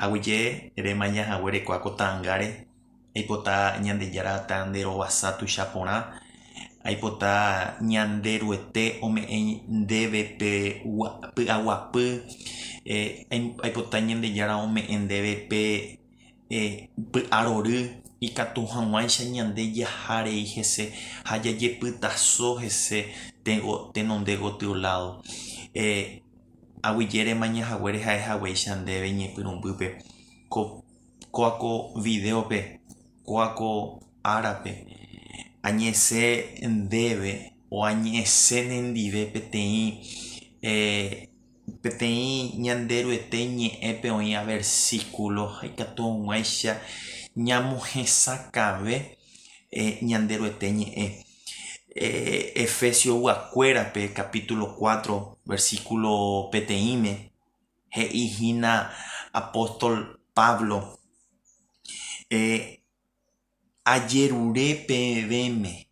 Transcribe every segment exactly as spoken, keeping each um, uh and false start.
Aguiye remaña haguere coacotangare aipota ñandejára tanderovasa tuichaporã aipota ñanderuete ome'ẽ ndéve pe gua- py'aguapy eh, aim- aipota ñandejára ome'ẽ ndéve pe eh, py'arory ikatu hag̃uáicha ñande jaharei hese ha jajepytaso hese tengo tenonde gotyo lado. Eh, aguyére remañahaguére ha'ehaguéicha ndéve ñepyrũmbýpe ko kóako videópe, kóako árape añesẽ ndéve o añesẽ nendive peteĩ eh, peteĩ ñande ryete ñe'ẽpe oĩ versículo ikatu hag̃uáicha ñamohesakave eh, ñande ryete ñe'ẽ. Eh, Efesios guakuérape capítulo cuatro versículo peteĩme he'ihína apóstol Pablo eh, ajerure pevéme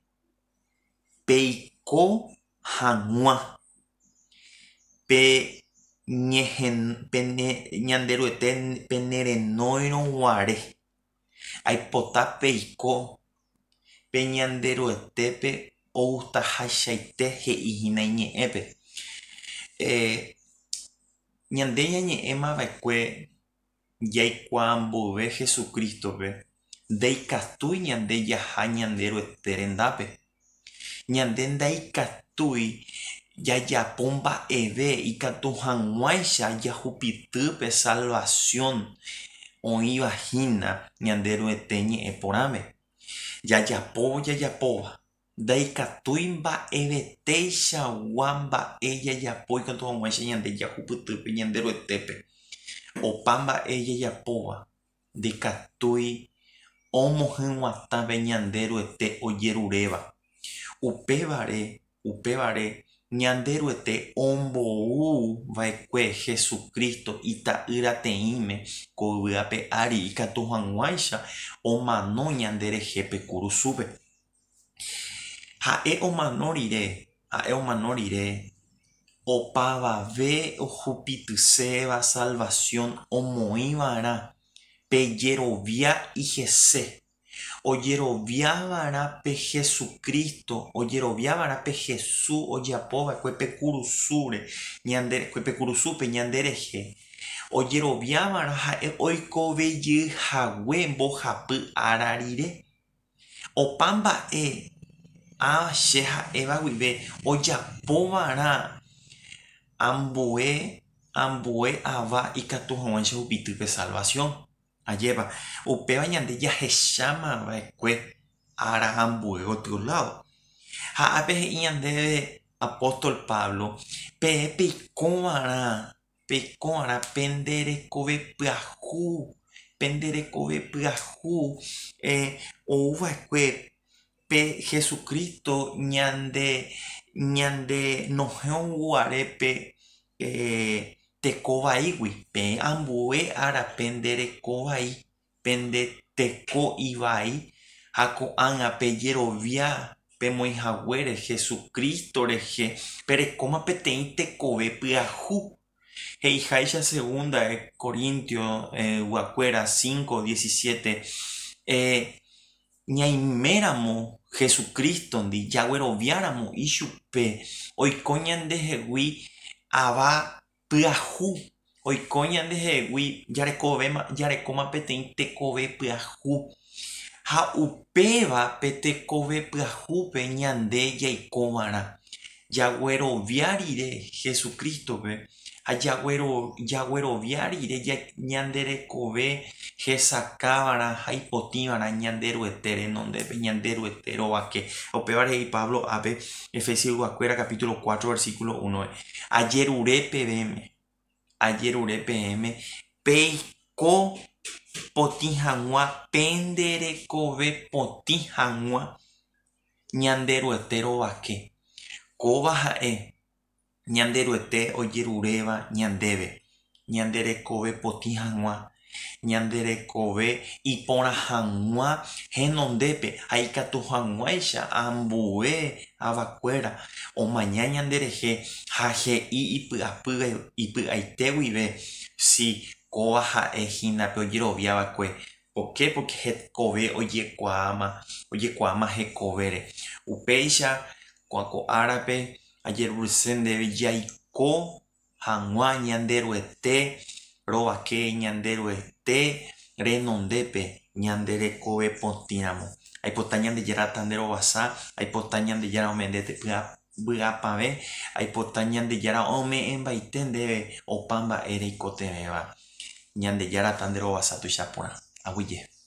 peiko hag̃ua pe ñehen pene ñanderyete penerenóirõguare aipota peiko pe ñanderyetépe outaháichaite he'ihína iñe'ẽpe. Eh, ñande ñañe'ẽ mavekue jaikuaa mboyve Jesucristope ndaikatúi ñande jaha ñande ryete rendápe. Ñande ndaikatúi jajapo mba'eve ikatu hag̃uáicha jahupitýpe salvación oĩvahína ñande ryete ñe'ẽ porãme. Jajapóvo jajapóva ndaikatúi mba'evetéichagua mba'e jajapo ikatu hag̃uáicha ñande jahupytýpe ñande ryetépe. Opa mba'e jajapóva ndikatúi omohyg̃uatãve ñande ryete ojeruréva. Upévare, upévare ñande ryete ombouva'ekue Jesucristo ita'yrateĩme ko yvýape ári ikatu hag̃uáicha omano ñande rehépe kurusúpe. Ha'e omano rire, ha'e omano rire opavave ohupytyséva salvación omoĩvarã pe jerovia ihese. Ojeroviávarã pe Jesucristo, ojeroviávarã pe Jesús ojeapova'ekue pe kurusúre ñande pe kurusúpe ñande rehe. Ojeroviávarã ha'e oikovejeyhague mbohapy ára rire. Opa mba'e ã che ha'éva guive ojapova'erã ambue ambue ava ikatu hag̃uáicha hupytýpe salvación. Ajépa upéva ñande jahechámava'ekue ára ambue gotyo lado. Ha ápe he'i ñandéve apóstol Pablo peẽ peikóvarã peikóvarã pe nderekove pyahu pe nderekove pyahu eh, ouva'ekue pe Jesucristo ñande ñande nohẽuguarépe eh, tekovaígui peẽ ambue árape nderekovai pe nde teko'i vai ha ko'ág̃ape jerovia pemoĩhaguére Jesucristo rehe perekóma peteĩ tekove pyahu. He'iháicha segunda de Corintios eh, guakuéra cinco diecisiete eh, ñaiméramo Jesucristondi jagueroviáramo ichupe oiko ñandehegui ava pyahu oiko ñandehegui jarekovéma jarekóma peteĩ tekove pyahu ha upéva pe tekove pyahúpe ñande jaikóvarã jaguerovia rire Jesucristope ha jaguero jaguerovia rire ñanderekove hesakávarã ha ipotĩvarã ñande ryete renondépe ñande ryete rovake. Upévare he'i Pablo ápe Efesios guakuéra capítulo cuatro versículo uno ajerure pevéme ajerure peẽme peiko potĩ hag̃ua pe nderekove potĩ hag̃ua ñande ryete rovake. Kóva ha'e ñande ryete ojeruréva ñandéve ñande rekove potĩ hag̃ua ñande rekove iporã hag̃ua henondépe ha ikatu hag̃uáicha ambue avakuéra omaña ñande rehe ha he'i ipy'apy ipy'aite guive si oikóva ha'ehínape ojeroviavakue. ¿Por qué? Porque hekove ojekuaáma ojekuaáma hekovére. Upéicha ko árape ajerurise ndéve jaiko hag̃ua ñanderuete rovake ñanderuete renondépe ñande rekove potĩramo. Aipota Ñandejára nderovasa, aipota Ñandejára omendete vy'apavẽ, aipota Ñandejára ome'ẽmbaite ndéve opa mba'e reikotevéva. Ñandejára nderovasa tuicha porã. Aguyje.